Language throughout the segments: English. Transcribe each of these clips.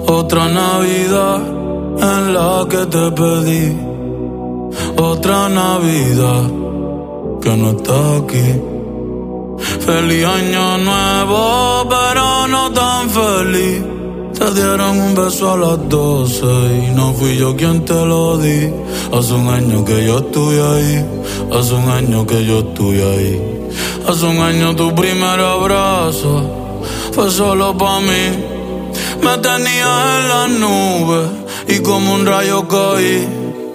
Otra Navidad en la que te pedí. Otra Navidad que no está aquí. Feliz año nuevo, pero no tan feliz. Te dieron un beso a las 12 y no fui yo quien te lo di. Hace un año que yo estoy ahí. Hace un año que yo estoy ahí. Hace un año tu primer abrazo fue solo pa' mí. Me tenías en las nubes y como un rayo caí.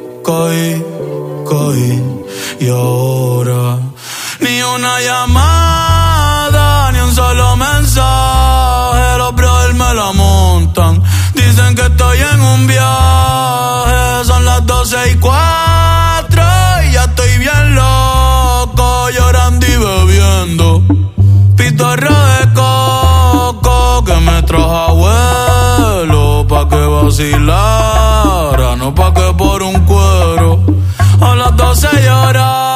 Y ahora ni una llamada, ni un solo mensaje. Los brothers me la montan. Dicen que estoy en un viaje. Son las 12:04 y ya estoy bien loco, llorando y bebiendo pitorro de coco que me trajo abuelo pa' que vacilara, no pa' que por un cuero a las 12 llorara.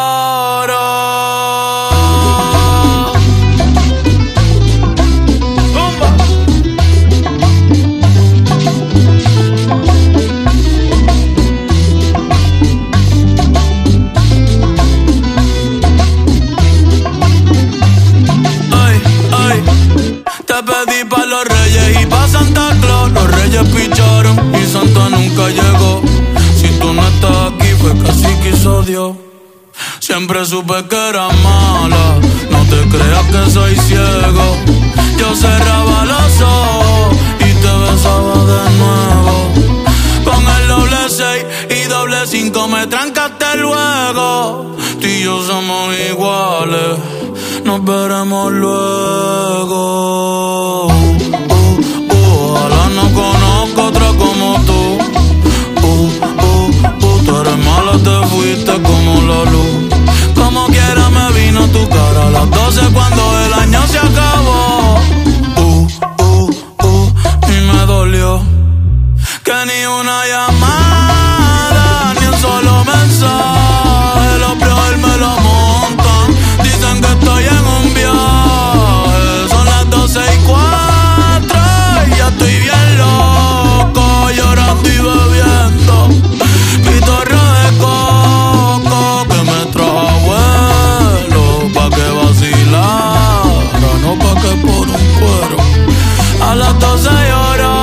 Te pedí pa' los reyes y pa' Santa Claus. Los reyes picharon y Santa nunca llegó. Si tú no estás aquí fue que así quiso Dios. Siempre supe que era mala, no te creas que soy ciego. Yo cerraba los ojos y te besaba de nuevo. Con el doble 6 y doble 5 me trancaste luego. Tú y yo somos iguales, nos veremos luego. Ojalá no conozca otra como tú. Tú eres mala, te fuiste como la luz. Como quiera me vino tu cara a las 12 cuando el año se acabó. Y me dolió que ni una llamada, ni un solo mensaje. Los brothers me lo montan. Dicen que estoy en un viaje. Son las 12:04 y ya estoy bien loco, llorando y bebiendo pitorro de coco que me trajo abuelo pa' que vacilara, no pa' que por un cuero a las 12 llorara.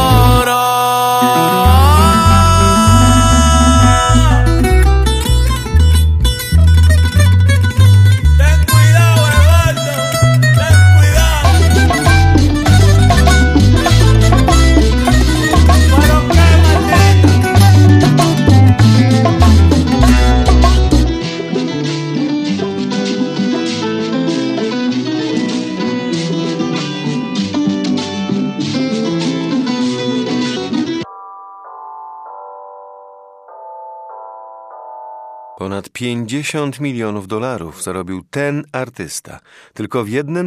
Ponad $50 milionów zarobił ten artysta tylko w jednym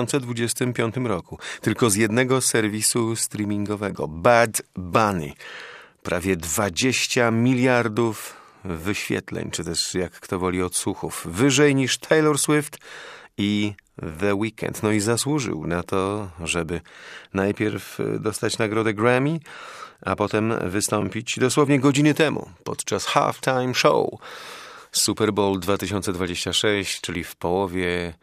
2025 roku, tylko z jednego serwisu streamingowego, Bad Bunny. Prawie 20 miliardów wyświetleń, czy też jak kto woli odsłuchów, wyżej niż Taylor Swift i The Weeknd. No i zasłużył na to, żeby najpierw dostać nagrodę Grammy, a potem wystąpić dosłownie godziny temu podczas Halftime Show Super Bowl 2026, czyli w połowie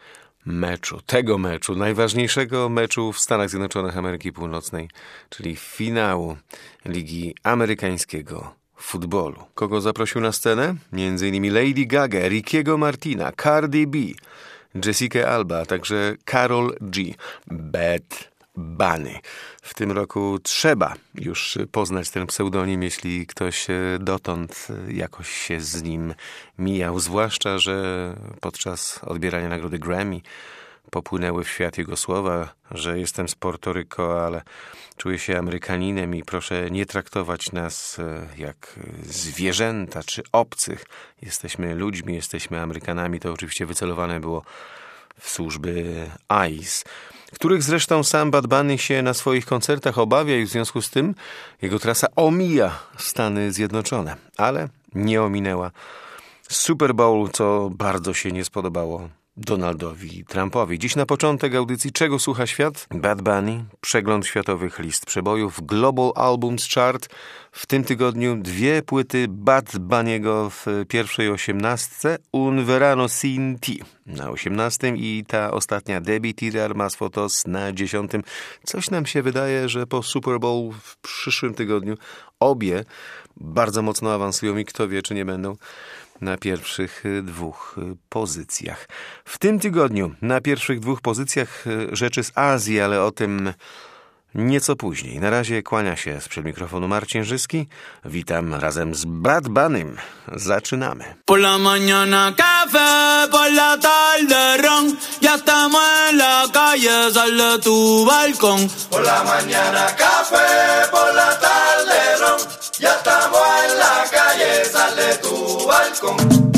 tego meczu, najważniejszego meczu w Stanach Zjednoczonych Ameryki Północnej, czyli finału Ligi Amerykańskiego Futbolu. Kogo zaprosił na scenę? Między innymi Lady Gaga, Rickiego Martina, Cardi B, Jessica Alba, a także Karol G. Bad Bunny. W tym roku trzeba już poznać ten pseudonim, jeśli ktoś dotąd jakoś się z nim mijał. Zwłaszcza, że podczas odbierania nagrody Grammy popłynęły w świat jego słowa, że jestem z Portoryko, ale czuję się Amerykaninem i proszę nie traktować nas jak zwierzęta czy obcych. Jesteśmy ludźmi, jesteśmy Amerykanami. To oczywiście wycelowane było w służby ICE, których zresztą sam Bad Bunny się na swoich koncertach obawia i w związku z tym jego trasa omija Stany Zjednoczone, ale nie ominęła Super Bowl, co bardzo się nie spodobało Donaldowi Trumpowi. Dziś na początek audycji Czego słucha świat? Bad Bunny, przegląd światowych list przebojów, Global Albums Chart. W tym tygodniu 2 płyty Bad Bunniego w pierwszej 18, Un Verano Sin Ti na 18 i ta ostatnia Debbie Tirar Mas Fotos na 10. Coś nam się wydaje, że po Super Bowl w przyszłym tygodniu obie bardzo mocno awansują i kto wie, czy nie będą na pierwszych 2 pozycjach. W tym tygodniu na pierwszych 2 pozycjach rzeczy z Azji, ale o tym nieco później. Na razie kłania się sprzed mikrofonu Marcin Żyski. Witam razem z Bad Bunnym. Zaczynamy. Por la mañana café, por la tarde ron. Ya estamos en la calle, sale tu balcón. Por la mañana café, por la tarde ron. Ya estamos en la calle, sale tu balcón.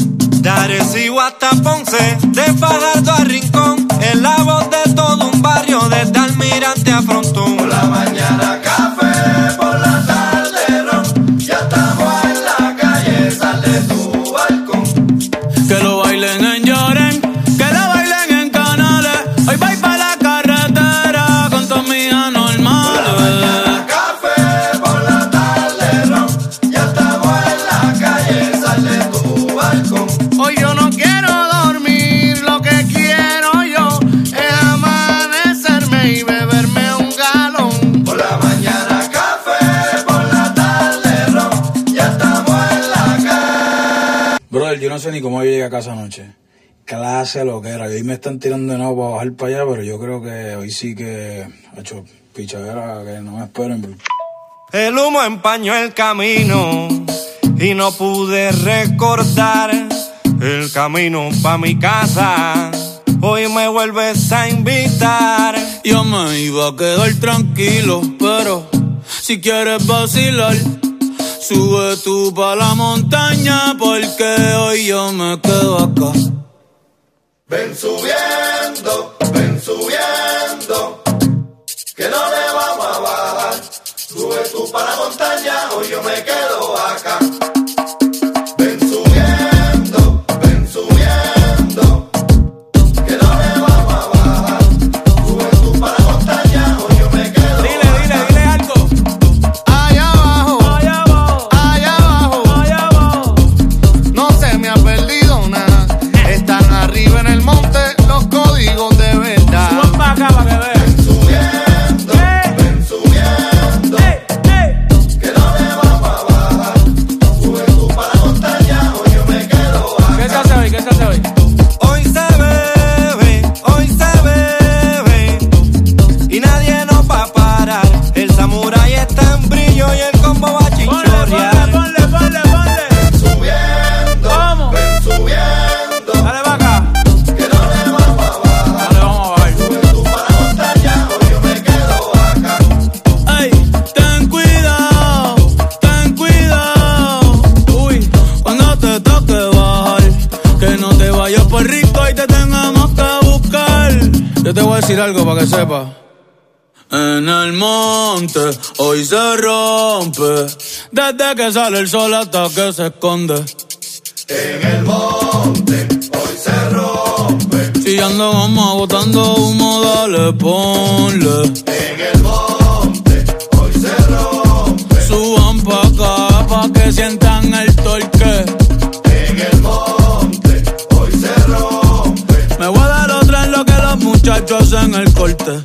De Arecibo hasta Ponce, de Fajardo a Rincón, es la voz de todo un barrio, desde Almirante a Frontón. Por la mañana café, por la tarde ron. Ya estamos en la calle, sale tu balcón. Que lo bailen en Lloren, que lo bailen en Canales. Hoy voy pa' la carretera con todas mis anormales. Por la mañana café, por la tarde ron. Ya estamos en la calle, sale tu balcón. Hoy yo no quiero dormir, lo que quiero yo es amanecerme y beberme un galón. Por la mañana café, por la tarde ron. Ya estamos en la calle. Brother, yo no sé ni cómo yo llegué a casa anoche. Clase lo que era. Hoy me están tirando de nuevo para bajar para allá, pero yo creo que hoy sí que ha hecho pichadera, que no me esperen, bro. El humo empañó el camino y no pude recordar el camino pa' mi casa. Hoy me vuelves a invitar. Yo me iba a quedar tranquilo, pero si quieres vacilar, sube tú pa' la montaña, porque hoy yo me quedo acá. Ven subiendo, que no le vamos a bajar. Sube tú para la montaña, hoy yo me quedo acá. Ven subiendo, que no le vamos a bajar. Sube tú para la montaña, hoy yo me quedo acá. Dile algo. Allá abajo, no se me ha perdido nada. Están arriba en el monte los códigos de verdad. Suban pa' acá pa' que vean. Ven subiendo, que no le vamos a bajar. Sube tú para la montaña, hoy yo me quedo acá. ¿Qué se hace hoy? Hoy se bebe y nadie nos va a parar. El samurái está en brillo y el combo va a chichorrear. Ponle. Subiendo, ven subiendo, Dale pa' acá. que no le vamos a bajar. No le vamos a bajar. Sube tú para la montaña, hoy yo me quedo acá. Ey, ten cuidado. Uy, cuando te toque bajar, que no te vayas por rico y te tengamos que buscar. Yo te voy a decir algo para que sepas. En el monte hoy se rompe, desde que sale el sol hasta que se esconde. En el monte hoy se rompe. Si ando goma botando humo, dale, ponle. En el monte hoy se rompe. Suban pa' acá pa' que sientan el torque. En el monte hoy se rompe. Me voy a dar otra en lo que los muchachos hacen el corte.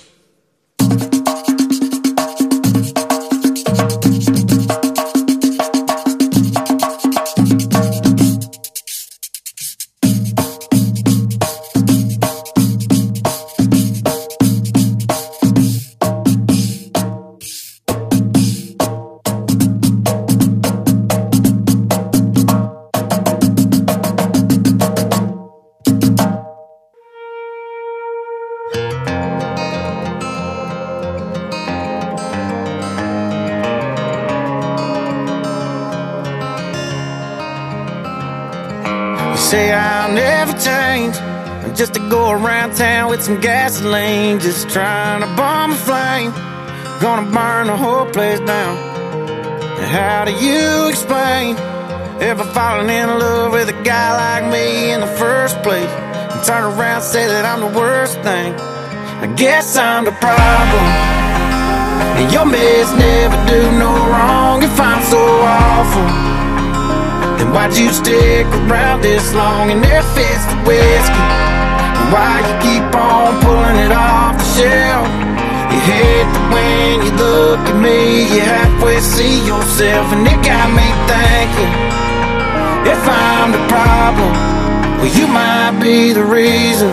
Say I'll never change, just to go around town with some gasoline, just trying to bomb a flame, gonna burn the whole place down. And how do you explain ever falling in love with a guy like me in the first place? and turn around, say that I'm the worst thing. I guess I'm the problem, and your meds never do no wrong. If I'm so awful, then why'd you stick around this long? And there fits the whiskey, and why you keep on pulling it off the shelf? You hate that when you look at me, you halfway see yourself, and it got me thinking, if I'm the problem, well, you might be the reason.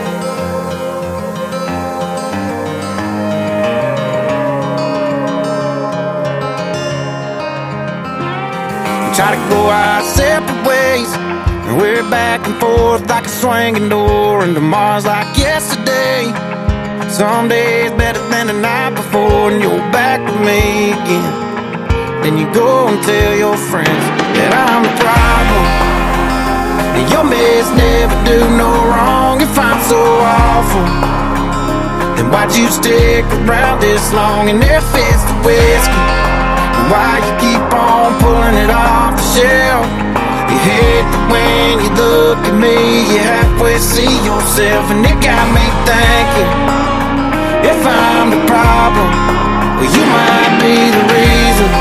We try to go our separate ways, and we're back and forth like a swinging door, and tomorrow's like yesterday. Some days better than the night before, and you're back with me again. Then you go and tell your friends that I'm the problem, and your meds never do no wrong. If I'm so awful, then why'd you stick around this long? And there fits the whiskey, and why you keep on pulling it off the shelf? You hate that when you look at me, you halfway see yourself, and it got me thinking, if I'm the problem, well, you might be the reason.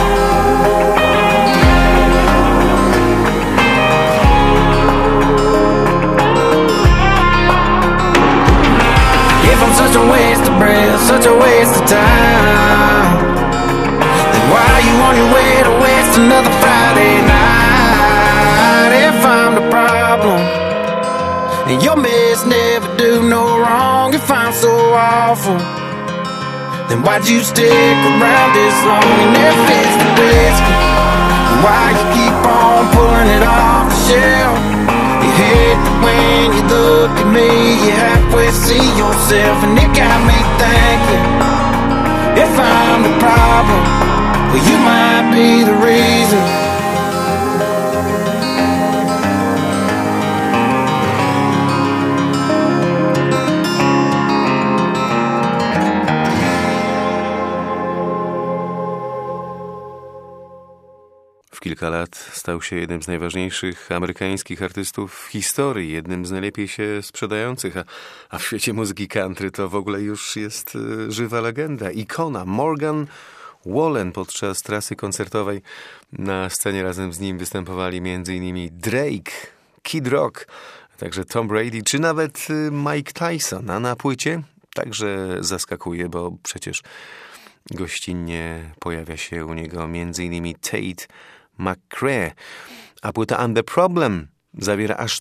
If I'm such a waste of breath, such a waste of time, then why are you on your way to waste another Friday night? If I'm the problem, and your meds never do no wrong. If I'm so awful, then why'd you stick around this long? And if it's the whiskey, and why you keep on pulling it off the shelf? You hate that when you look at me, you halfway see yourself, and it got me thinking, if I'm the problem, well, you might be the reason. W kilka lat stał się jednym z najważniejszych amerykańskich artystów w historii, jednym z najlepiej się sprzedających, a w świecie muzyki country to w ogóle już jest żywa legenda, ikona. Morgan Wallen. Podczas trasy koncertowej na scenie razem z nim występowali m.in. Drake, Kid Rock, a także Tom Brady, czy nawet Mike Tyson. A na płycie także zaskakuje, bo przecież gościnnie pojawia się u niego m.in. Tate McRae, a płyta And The Problem zawiera aż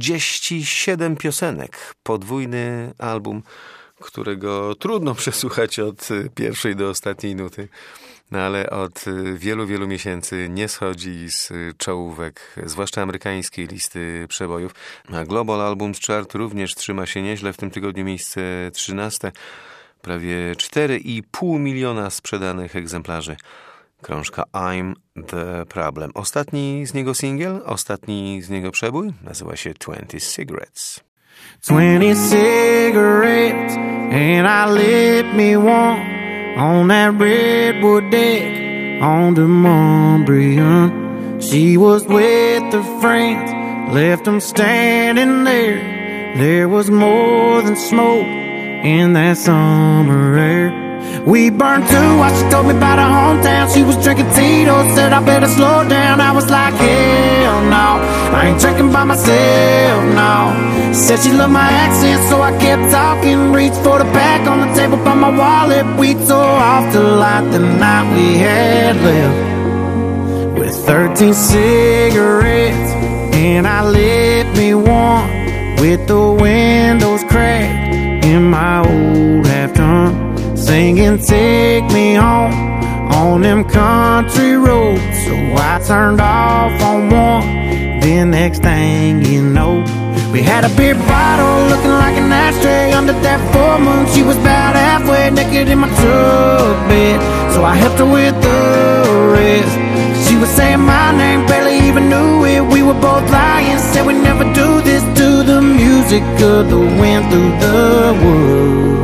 37 piosenek. Podwójny album, którego trudno przesłuchać od pierwszej do ostatniej nuty, no ale od wielu, wielu miesięcy nie schodzi z czołówek, zwłaszcza amerykańskiej listy przebojów. A Global Albums Chart również trzyma się nieźle, w tym tygodniu miejsce 13, prawie 4,5 miliona sprzedanych egzemplarzy. Krążka I'm the Problem. Ostatni z niego singiel, ostatni z niego przebój nazywa się 20 Cigarettes. 20 cigarettes and I lit me one on that redwood deck on the Montbrion. She was with her friends, left them standing there. There was more than smoke in that summer air. We burned two while she told me about her hometown. She was drinking Tito's, said I better slow down. I was like, hell no, I ain't drinking by myself, no. Said she loved my accent, so I kept talking. Reached for the pack on the table by my wallet. We tore off the light the night we had left, with 13 cigarettes, and I lit me one with the windows cracked in my old half-ton, singing take me home on them country roads. So I turned off on one, then next thing you know, we had a beer bottle looking like an ashtray under that full moon. She was about halfway naked in my truck bed, so I helped her with the rest. She was saying my name, barely even knew it. We were both lying, said we'd never do this to the music of the wind through the woods.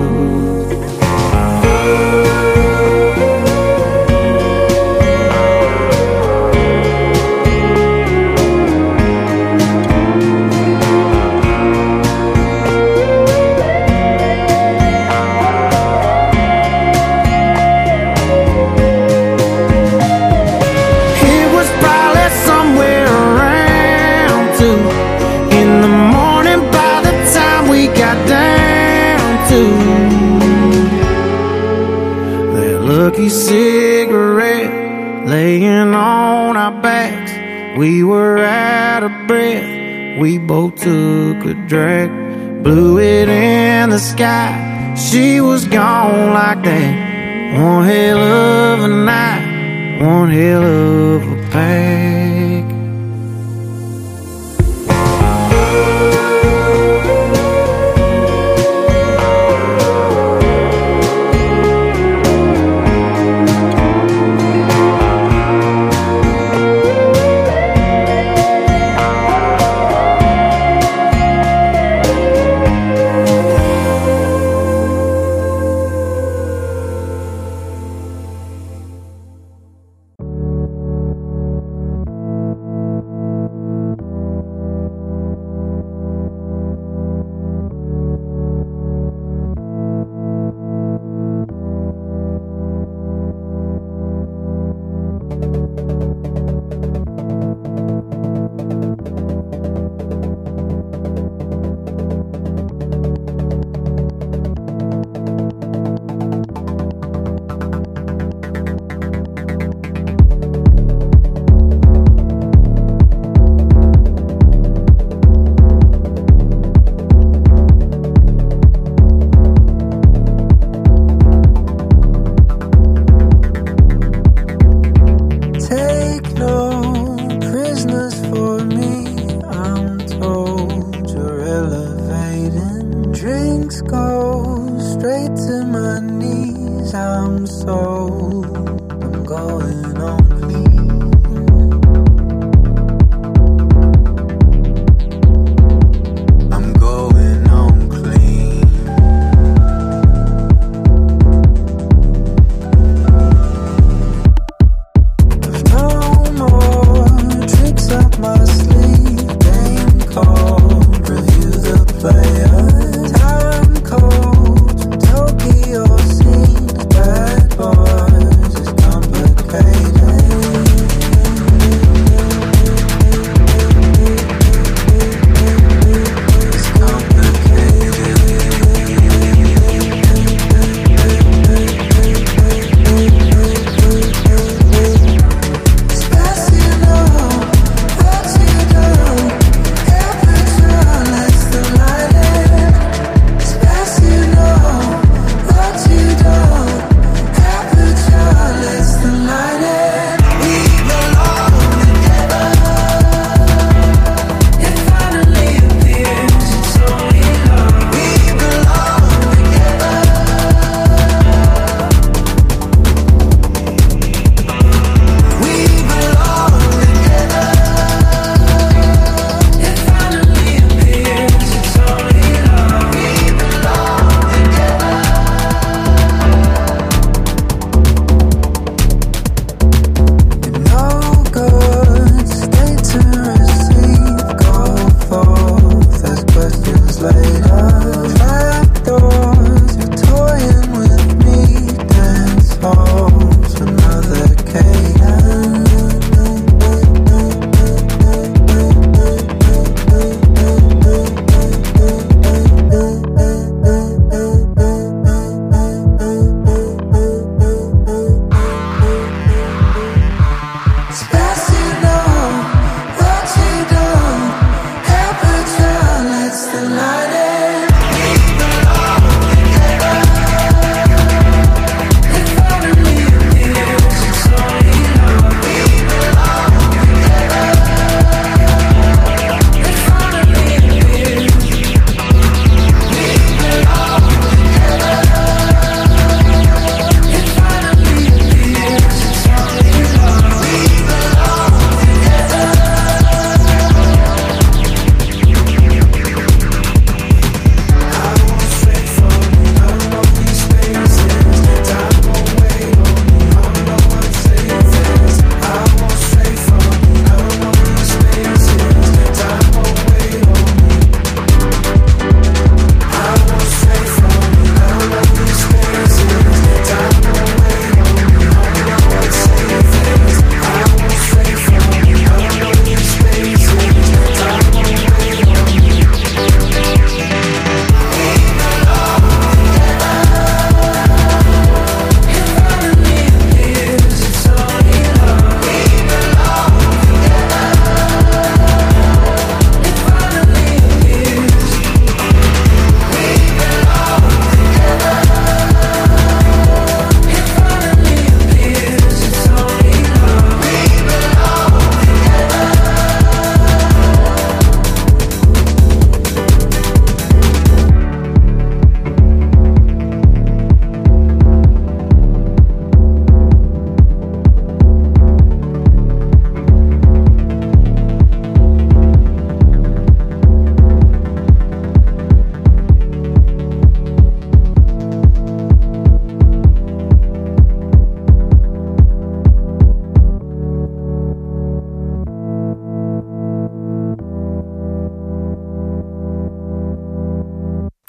lucky cigarette laying on our backs. We were out of breath, we both took a drag, blew it in the sky. She was gone like that. One hell of a night, one hell of a pack. Tokyo scene, bad boys, it's complicated.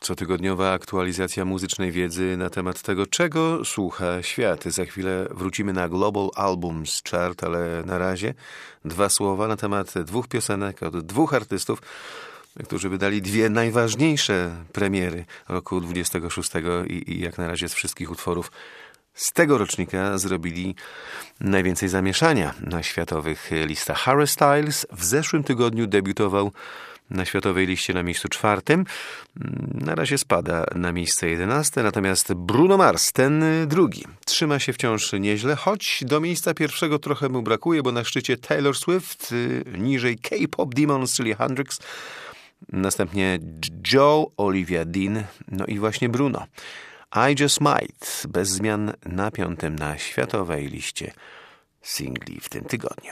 Cotygodniowa aktualizacja muzycznej wiedzy na temat tego, czego słucha świat. Za chwilę wrócimy na Global Albums Chart, ale na razie 2 słowa na temat 2 piosenek od 2 artystów, którzy wydali 2 najważniejsze premiery roku 26 i jak na razie z wszystkich utworów z tego rocznika zrobili najwięcej zamieszania na światowych listach. Harry Styles w zeszłym tygodniu debiutował na światowej liście na miejscu 4. Na razie spada na miejsce 11, natomiast Bruno Mars, ten drugi, trzyma się wciąż nieźle, choć do miejsca 1 trochę mu brakuje, bo na szczycie Taylor Swift, niżej K-pop Demons, czyli Hendrix, następnie Joe, Olivia Dean, no i właśnie Bruno. I Just Might, bez zmian na 5. na światowej liście singli w tym tygodniu.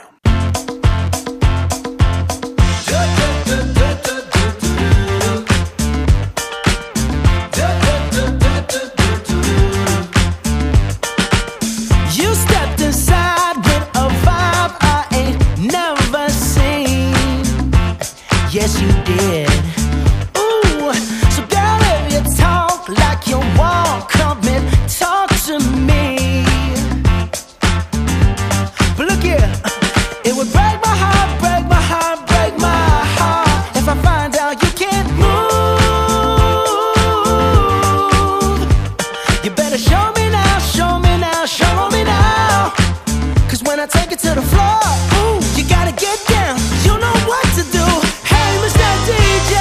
You stepped inside with a vibe I ain't never seen. Yes, you did. Ooh, so girl, if you talk like you walk, come and talk to me. But look here, it would break my heart, break my heart, break my heart if I find out you can't move. You better show me now, show me now, show me now. 'Cause when I take it to the floor, ooh, you gotta get down. You know what to do. Hey, Mr. DJ,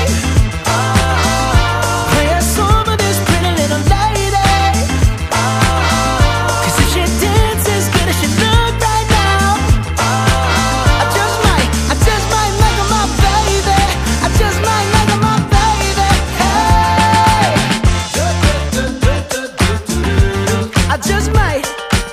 play a song for this pretty little lady. 'Cause if she dances good as she look right now, I just might make her my baby. I just might make her my baby. Hey, I just might.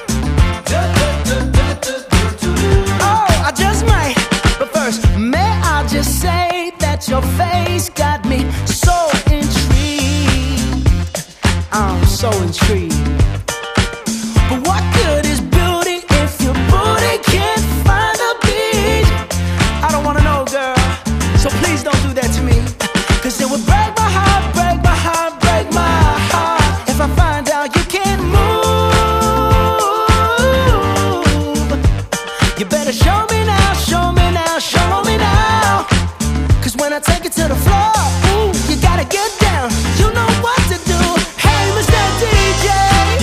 Oh, I just might. But first, may I just say that your face got me so intrigued. I'm so intrigued. But what good is beauty if your booty can't find the beach? I don't wanna know, girl, so please don't do that to me. 'Cause it would break my heart, break my heart, break my heart if I find out you can't move. You better show me now, show me now, show me now. 'Cause when I take it to the floor, ooh, you gotta get down. You know what to do. Hey, Mr. DJ,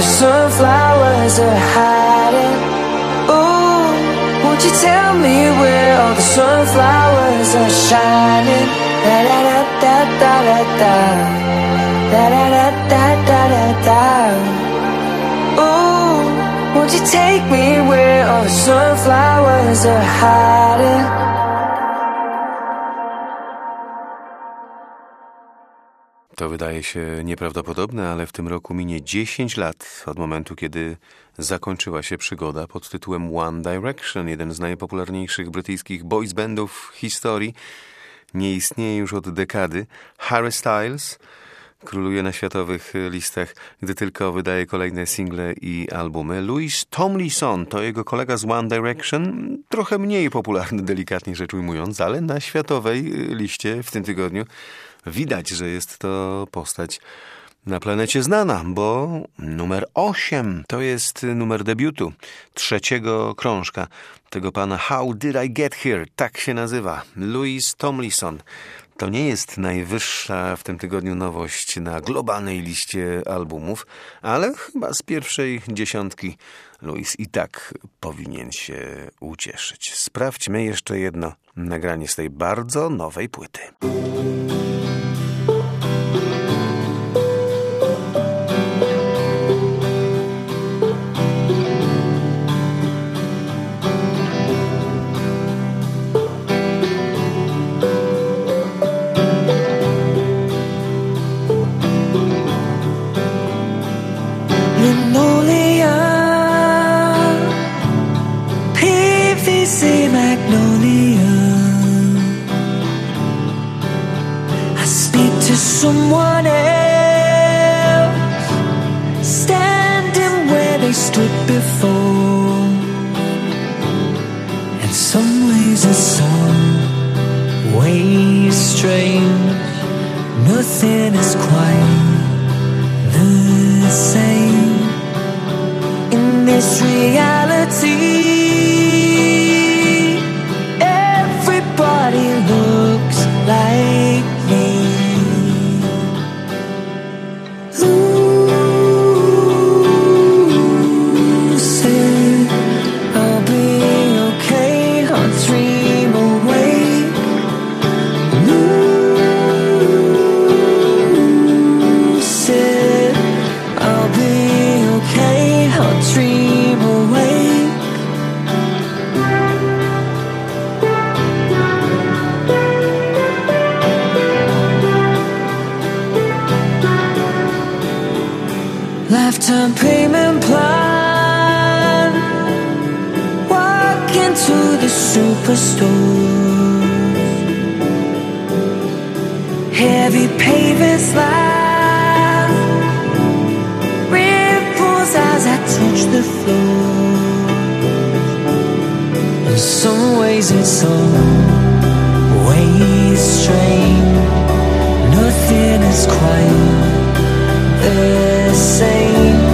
the sunflowers are hiding. Ooh, won't you tell me where all the sunflowers are shining? Da da da da da da da, da da da da da da da. Ooh, won't you take me where all the sunflowers are hiding? To wydaje się nieprawdopodobne, ale w tym roku minie 10 lat od momentu, kiedy zakończyła się przygoda pod tytułem One Direction, jeden z najpopularniejszych brytyjskich boys bandów w historii. Nie istnieje już od dekady. Harry Styles króluje na światowych listach, gdy tylko wydaje kolejne single i albumy. Louis Tomlinson to jego kolega z One Direction, trochę mniej popularny, delikatnie rzecz ujmując, ale na światowej liście w tym tygodniu widać, że jest to postać na planecie znana, bo numer 8 to jest numer debiutu, 3. krążka tego pana How Did I Get Here? Tak się nazywa. Louis Tomlinson. To nie jest najwyższa w tym tygodniu nowość na globalnej liście albumów, ale chyba z pierwszej 10 Louis i tak powinien się ucieszyć. Sprawdźmy jeszcze jedno nagranie z tej bardzo nowej płyty. Someone else standing where they stood before. In some ways it's some ways strange. Nothing is quite the same in this reality. Everybody looks like me. Lifetime payment plan. Walk into the superstore. Heavy pavement slide. Ripples as I touch the floor. In some ways it's some ways strange. Nothing is quite the same.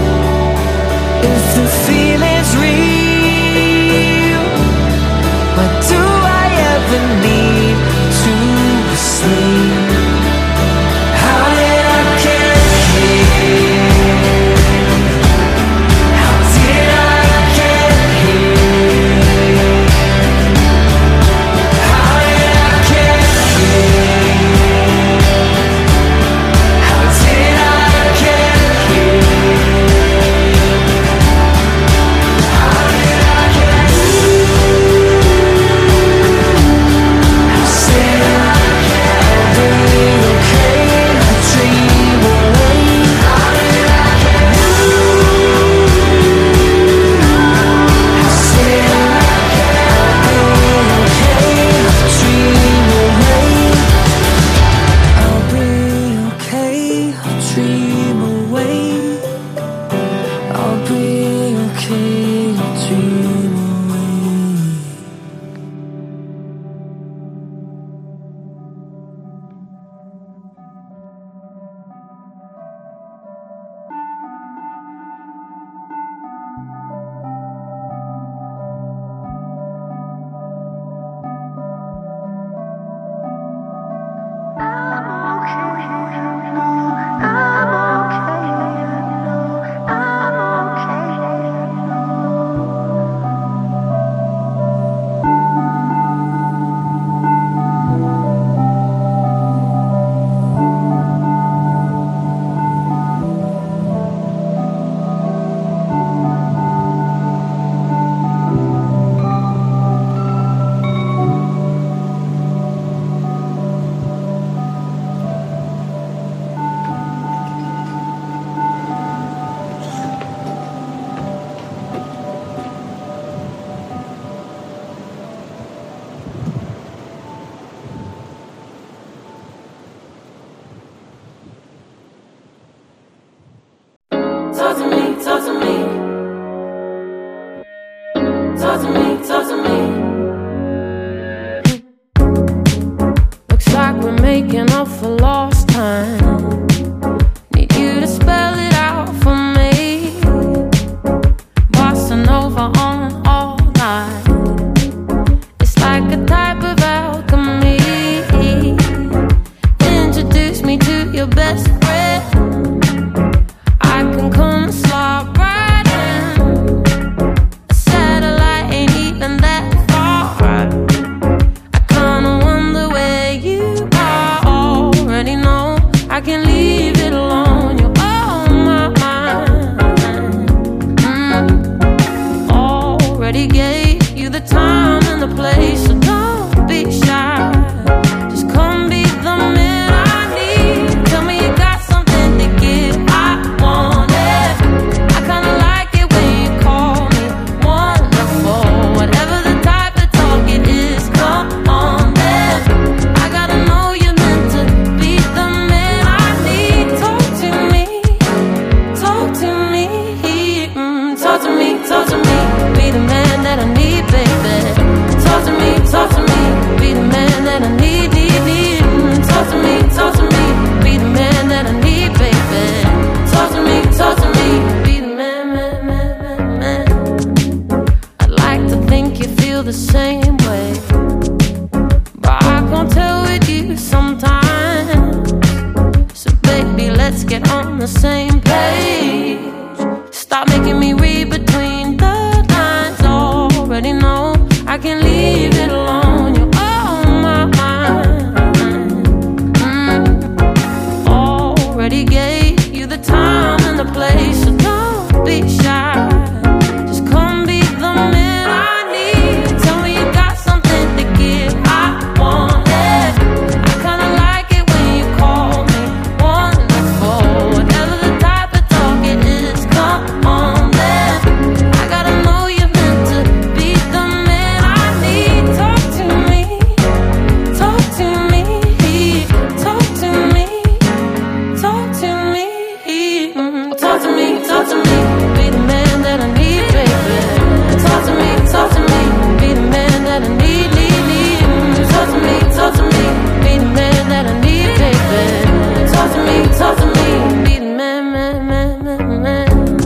If the feeling's real, why do I ever need to sleep? How did I get here? How did I get here? making up for lost time. Need you to spell it out for me. Bossa Nova on all night. It's like a type of alchemy. Introduce me to your best friend. I can come and slide right in. A satellite ain't even that far. I kinda wonder where you are. Already know I can leave it alone. You're on my mind. Already gave you the time and the place, so don't be shy. Just come be the man I need. Tell me you got something to give. I want it. I kinda like it when you call me wonderful. Whatever the type of talk it is, come on then. I gotta know you're meant to be the man I need. Talk to me, talk to me, talk to me, talk to me. Be the man that I need, baby. Talk to me, be the man that I need, need. Talk to me, be the man that I need, baby. Talk to me, be the man, man. I'd like to think you feel the same way, but I can't tell with you sometimes. So baby, let's get on the same page. Stop making me read between the lines. Already know I can leave it alone. You're on my mind. Already gave you the time and the place, so don't be shy. Just come be the man I need. Tell me you got something to give. I want it. I kinda like it when you call me wonderful. Whatever the type of talk it is, come on then. I gotta know you're meant to be the man I need. Talk to me, talk to me, talk to me, talk to me, talk to me, talk to me. Be the man that I need, baby. Talk to me, be the man that I need, need. Talk to me, be the man that I need, baby. Talk to me, be the man, man.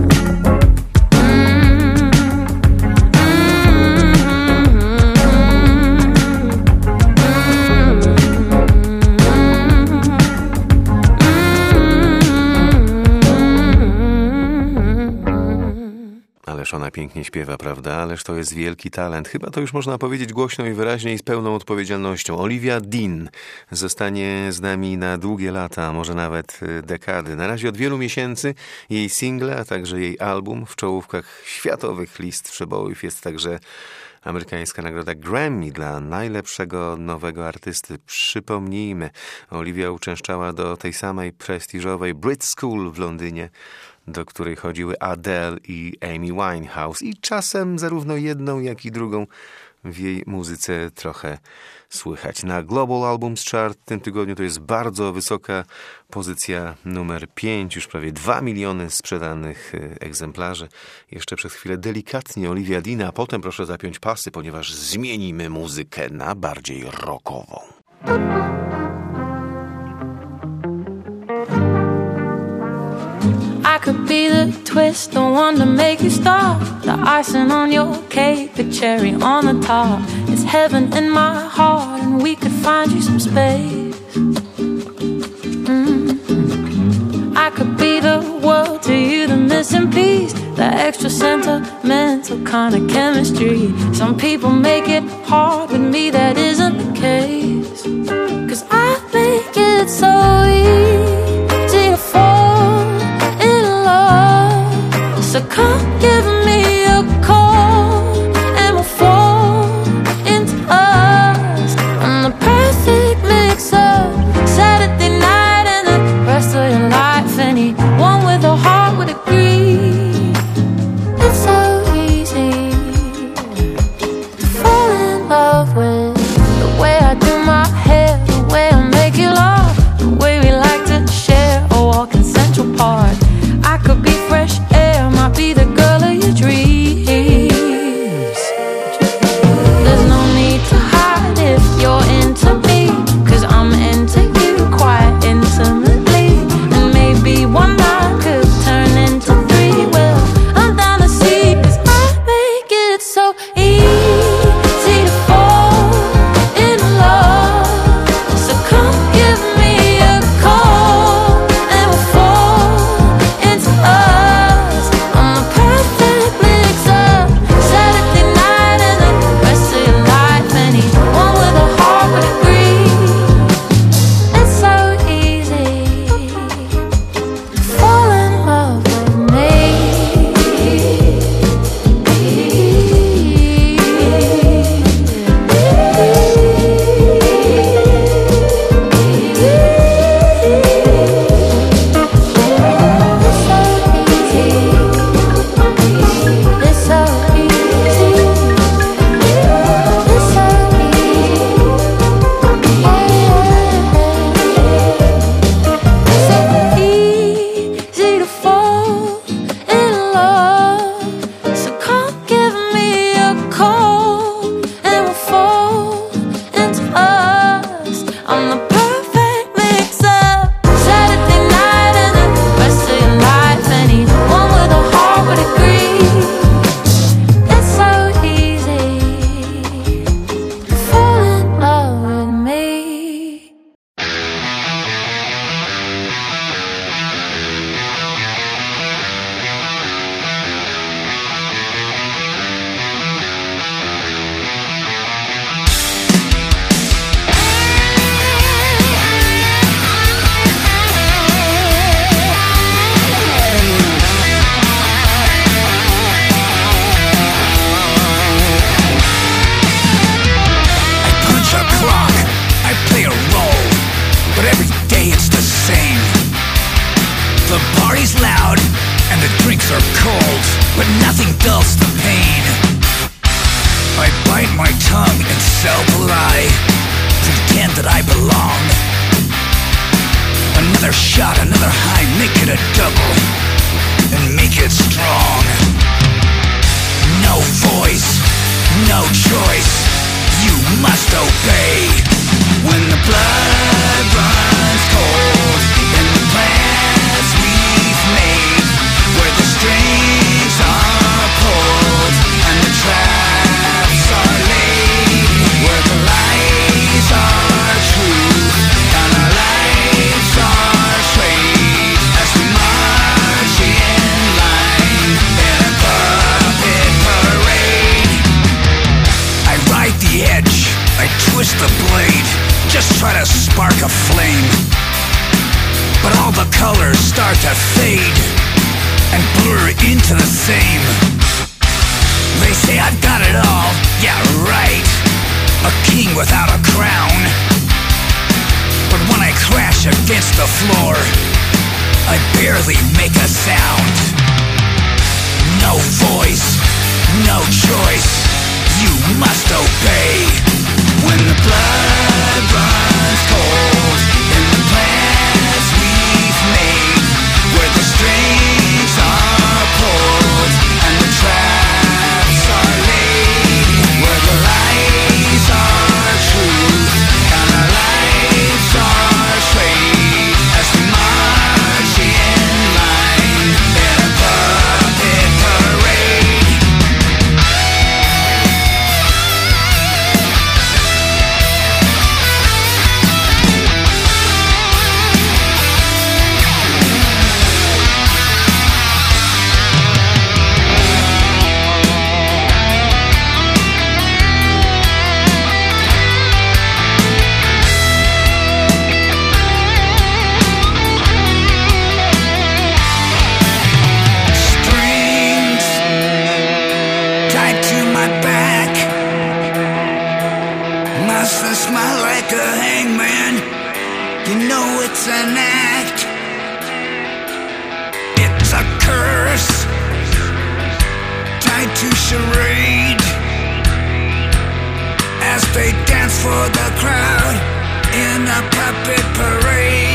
Ależ ona pięknie śpiewa, prawda? Ależ to jest wielki talent. Chyba to już można powiedzieć głośno i wyraźnie i z pełną odpowiedzialnością. Olivia Dean zostanie z nami na długie lata, może nawet dekady. Na razie od wielu miesięcy jej single, a także jej album w czołówkach światowych list przebojów. Jest także amerykańska nagroda Grammy dla najlepszego nowego artysty. Przypomnijmy, Olivia uczęszczała do tej samej prestiżowej Brit School w Londynie, do której chodziły Adele i Amy Winehouse. I czasem zarówno jedną, jak i drugą w jej muzyce trochę słychać. Na Global Albums Chart w tym tygodniu to jest bardzo wysoka pozycja numer 5. Już prawie 2 miliony sprzedanych egzemplarzy. Jeszcze przez chwilę delikatnie Olivia Dean, a potem proszę zapiąć pasy, ponieważ zmienimy muzykę na bardziej rockową. I could be the twist, the one to make you stop. The icing on your cake, the cherry on the top. It's heaven in my heart, and we could find you some space. I could be the world to you, the missing piece, the extra sentimental kind of chemistry. Some people make it hard, with me that isn't the case. 'Cause I make it so easy to fall in love. So come give me a call and we'll fall into us. I'm the perfect mix of Saturday night and the rest of your life. Anyone with a heart would agree. It's so easy to fall in love with the but nothing dulls the pain. I bite my tongue and self-lie, pretend that I belong. Another shot, another high, make it a double, and make it strong. No voice, no choice, you must obey. When the blood runs cold in the plans we've made, where the strings are pulled and the traps are laid, where the lies are truth and our lives are trade, as we march in line in a puppet parade. I ride the edge, I twist the blade, just try to spark a flame, but all the colors start to fade and blur into the same. They say I've got it all, yeah right, a king without a crown. But when I crash against the floor, I barely make a sound. No voice, no choice, you must obey. When the blood runs cold in the plans we've made, where the strings are pulled and the traps are laid, where the lies are truth and our lives are trade, as we march in line in a puppet parade. Smile like a hangman, you know it's an act. It's a curse tied to charade, as they dance for the crowd in a puppet parade.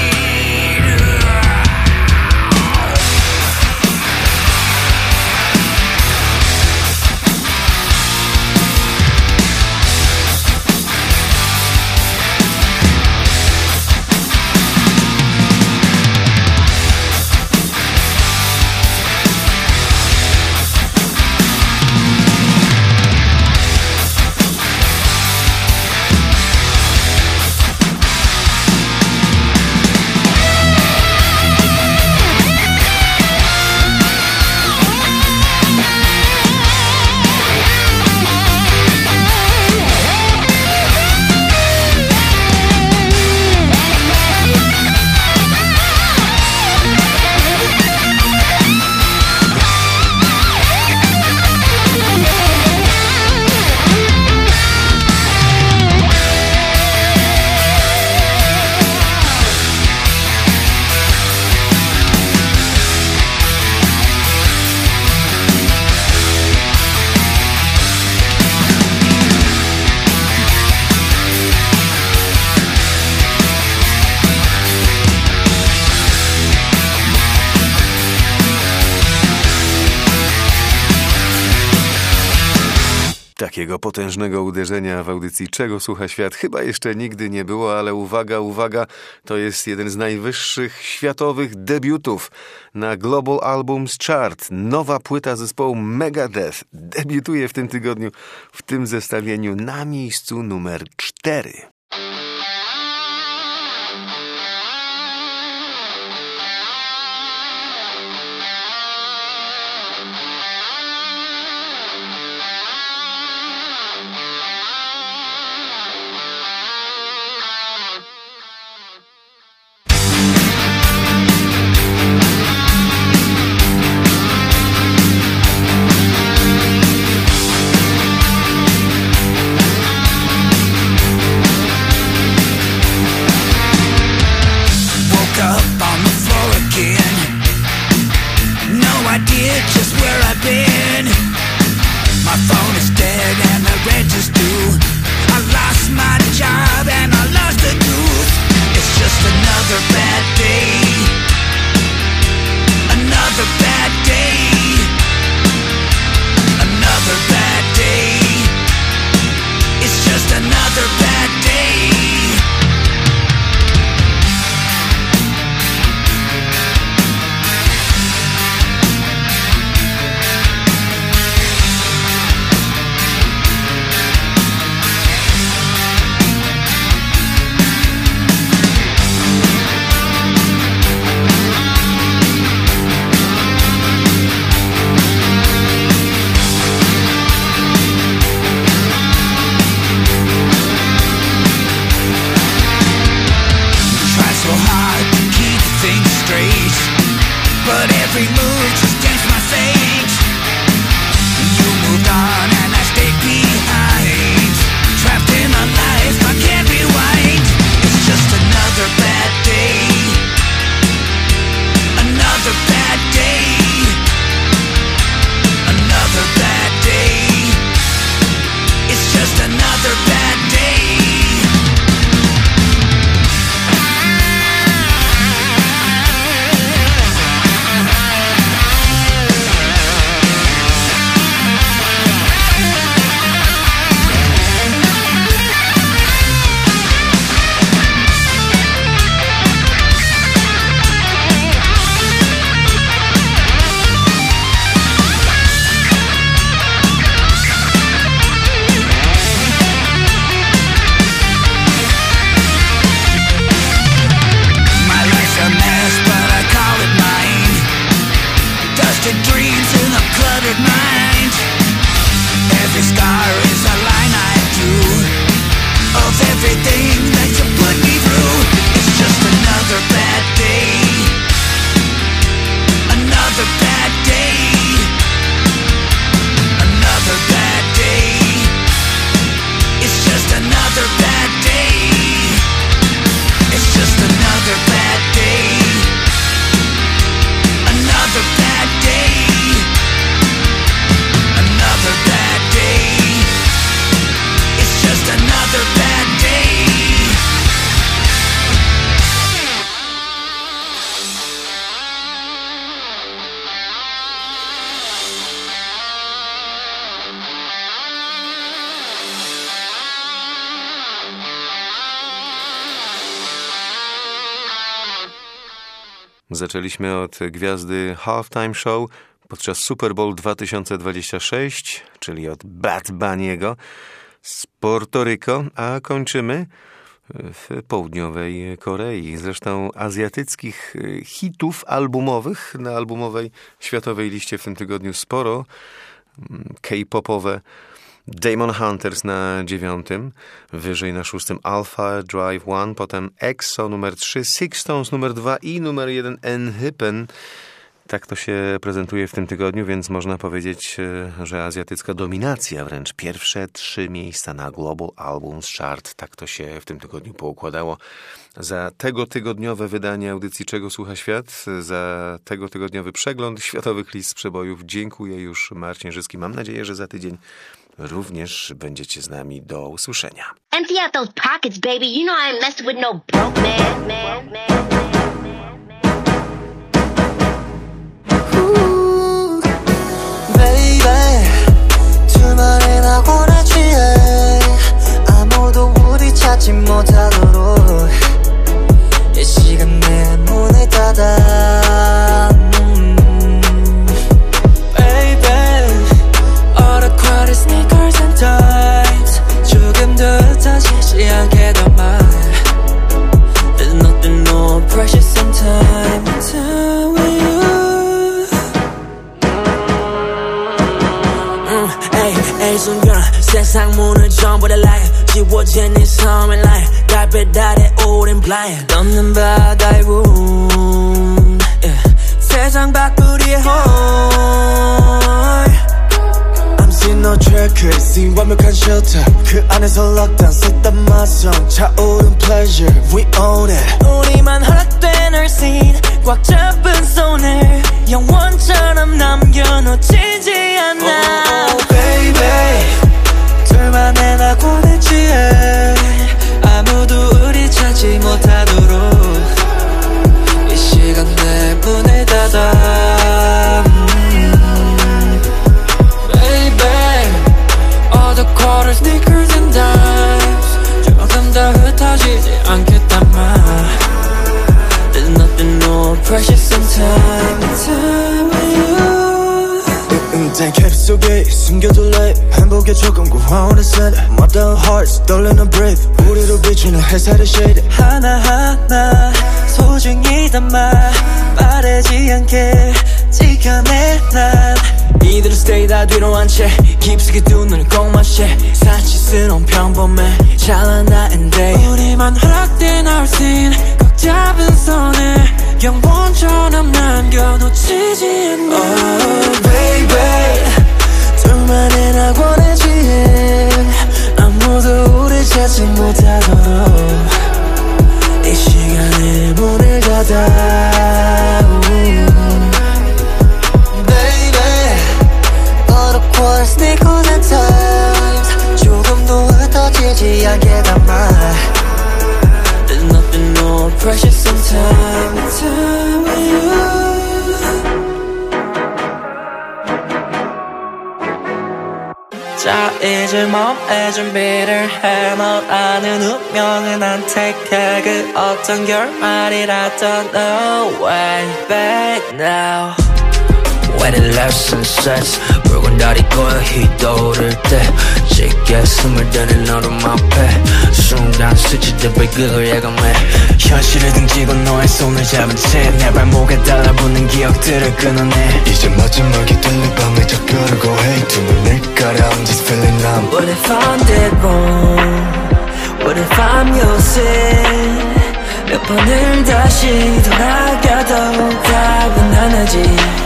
Takiego potężnego uderzenia w audycji Czego słucha świat chyba jeszcze nigdy nie było, ale uwaga, uwaga, to jest jeden z najwyższych światowych debiutów na Global Albums Chart. Nowa płyta zespołu Megadeth debiutuje w tym tygodniu w tym zestawieniu na miejscu numer 4. but every move just dance my stage. You moved on and I stayed behind, trapped in a life I can't rewind. It's just another bad day, another bad day, another bad day. It's just another bad day. Dreams in a cluttered mind. Every scar is a line I drew of everything that you put me through. It's just another bad day, another bad day, another bad day. It's just another bad day. It's just another bad day, another bad day, another bad day. It's just another bad day. Zaczęliśmy od gwiazdy Halftime Show podczas Super Bowl 2026, czyli od Bad Bunny'ego z Porto-Rico, a kończymy w południowej Korei. Zresztą azjatyckich hitów albumowych na albumowej światowej liście w tym tygodniu sporo. K-popowe Demon Hunters na 9, wyżej na 6 Alpha Drive 1, potem EXO numer 3, Six Stones numer 2 i numer 1 Enhypen. Tak to się prezentuje w tym tygodniu, więc można powiedzieć, że azjatycka dominacja, wręcz pierwsze 3 miejsca na Global Albums Chart. Tak to się w tym tygodniu poukładało. Za tego tygodniowe wydanie audycji Czego Słucha Świat, za tego tygodniowy przegląd światowych list przebojów dziękuję już Marcin Żyski. Mam nadzieję, że za tydzień również będziecie z nami. Do usłyszenia. Empty out those pockets, baby. You know I ain't messing with no broke man. 주말에 나고나 취해 아무도 우리 찾지 못하도록 이 시간 내 문을 닫아 Baby All the crowded sneakers and tights 조금 더 흩어지지 않게 더 말 There's nothing more precious in time with you 이 순간 세상 문을 전부 다 light 지워진 이 섬의 light 달빛 아래 오랜 blind 넘는 바다의 room 세상 밖으리의 hole I'm seeing no track 완벽한 shelter 그 안에서 lockdown 셋다 맞선 차오른 pleasure We own it 우리만 허락된 our scene 꽉 잡은 손을 영원처럼 남겨놓치지 않아 oh, baby 둘만의 낙원에 취해 아무도 우리 찾지 못하도록 이 시간 내 문을 닫아 Baby All the quarters, sneakers and dimes 조금 더 흩어지지 않겠단 말 There's nothing more precious in time with you 땡 캡 속에 숨겨둘 랩 행복에 조금 구하오는 셋 Mother hearts 떨리는 breath 우리로 비추는 햇살의 shade 하나하나 소중히 담아 빠르지 않게 지켜내 난 이대로 stay 다 뒤로 한 채 깊숙이 두 눈을 꼭 마셔 사치스러운 평범해 찬란한 day 우리만 허락된 our scene 꽉 잡은 손에 영원처럼 남겨 지겨 놓치지 않아. Oh baby 둘만의 낙원의 지혜 아무도 우릴 찾지 못하도록 이 시간에 문을 닫아. Baby 어렵고 sneakers and times 조금도 흩어지지 않게 담아. There's nothing more precious in time. Time with you. 자 이제 몸에 준비를 해. 널 아는 운명은 안 택해. 그 어떤 결말이라도 No way back now. When the lesson sets 붉은 달이 거의 떠오를 때 짙게 숨을 들인 너로 앞에 순간 스치듯 비극을 예감해. 현실을 등지고 너의 손을 잡은 채 내 발목에 달라붙는 기억들을 끊어내. 이제 마지막이 들린 밤에 작별을 고해. 두 눈을 가려 I'm just feeling numb. What if I'm dead wrong? What if I'm your sin? 몇 번을 다시 돌아가도 답은 하나지.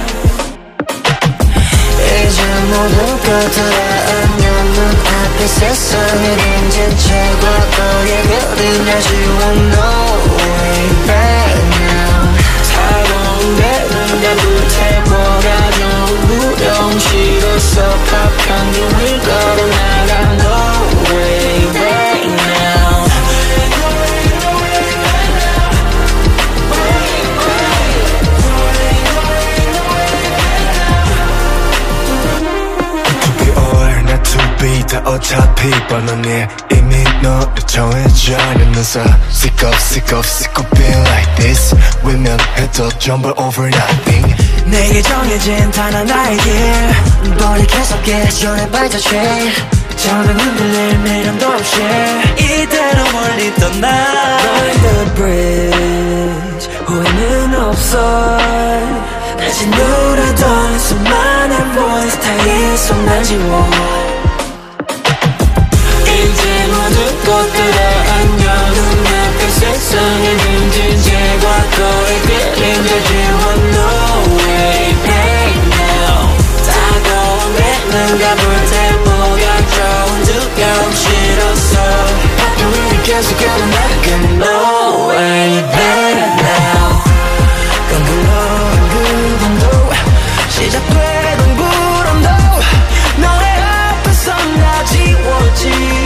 이제 모든 것들을 안녕. 눈앞의 세상을 인진 채 과거의 그림자 지워. No way back now. 차가운 배는 불태워가 좀 무령시로서 팍한 눈을 걸어나가. No way back now. 다 어차피 뻔하네. 이미 너를 정해져 있는 사 Sick of being like this. 외면해도 전부 over nothing. 내게 정해진 단 하나의 길. 머리 계속해 전에 발자취. 저는 흔들릴 미련도 없이 이대로 멀리 떠나. Burn the bridge 후회는 없어. 다시 누르던 수많은 voice 다 이 손 지워. 이제 모든 것들을 안녕. 눈앞의 세상에 등진 제 과거의 그림자 지워. No way back now. 다가온 내 눈과 불태워가 좋은 두려움 싫었어. 우리 계속 걸어나가. No way back now. 끈글러온 그 밤도 시작되던 불안도 너의 앞에서 나 지웠지.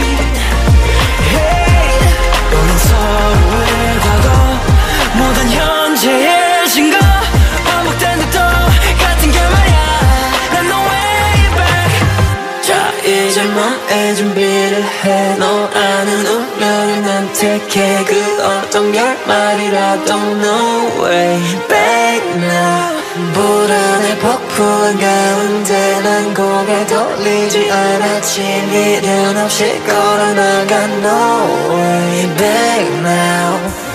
우린 서로의 과거 모든 현재의 증거 반복된 듯도 같은 결말이야. 난 no way back. 자 이제 맘의 준비를 해. 너 아는 운명을 난 택해. 그 어떤 결말이라도 No way back now. 불안의 폭풍 가운데 난 고개 돌리지 않았지. 미련 없이 걸어나가. No way back now.